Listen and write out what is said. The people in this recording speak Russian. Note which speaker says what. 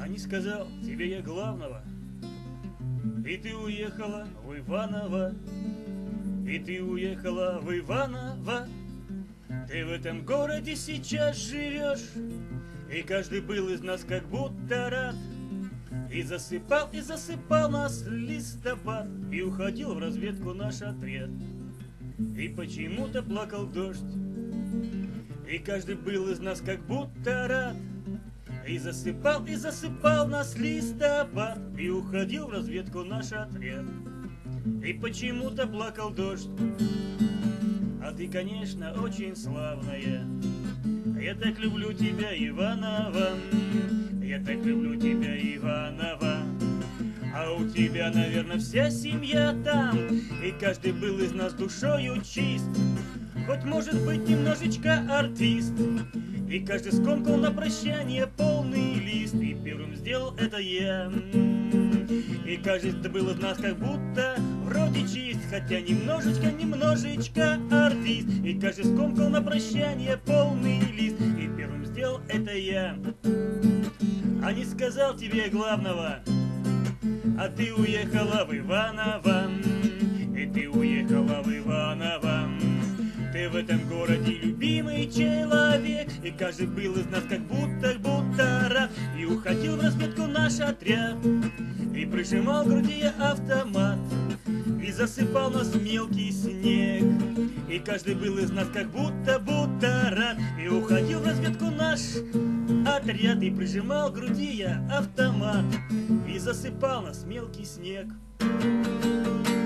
Speaker 1: А не сказал тебе я главного. И ты уехала в Иваново, и ты уехала в Иваново. Ты в этом городе сейчас живешь, и каждый был из нас как будто рад. И засыпал нас листопад, и уходил в разведку наш отряд. И почему-то плакал дождь, и каждый был из нас как будто рад. И засыпал нас листопад, и уходил в разведку наш отряд. И почему-то плакал дождь, а ты, конечно, очень славная. Я так люблю тебя, Иваново, я так люблю тебя, Иваново. А у тебя, наверное, вся семья там, и каждый был из нас душою чист. Хоть, может быть, немножечко артист, и каждый скомкал на прощание полный лист. И первым сделал это я. И каждый был из нас как будто вроде чист, хотя немножечко артист. И каждый скомкал на прощание полный лист. И первым сделал это я. А не сказал тебе главного, а ты уехала в Иваново, и ты уехала в Иваново. Ты в этом городе любимый человек, и каждый был из нас как будто рад. И уходил в разведку наш отряд, и прижимал к груди я автомат, и засыпал нас мелкий снег. И каждый был из нас как будто рад. И уходил в разведку наш отряд, и прижимал к груди я автомат, и засыпал нас мелкий снег.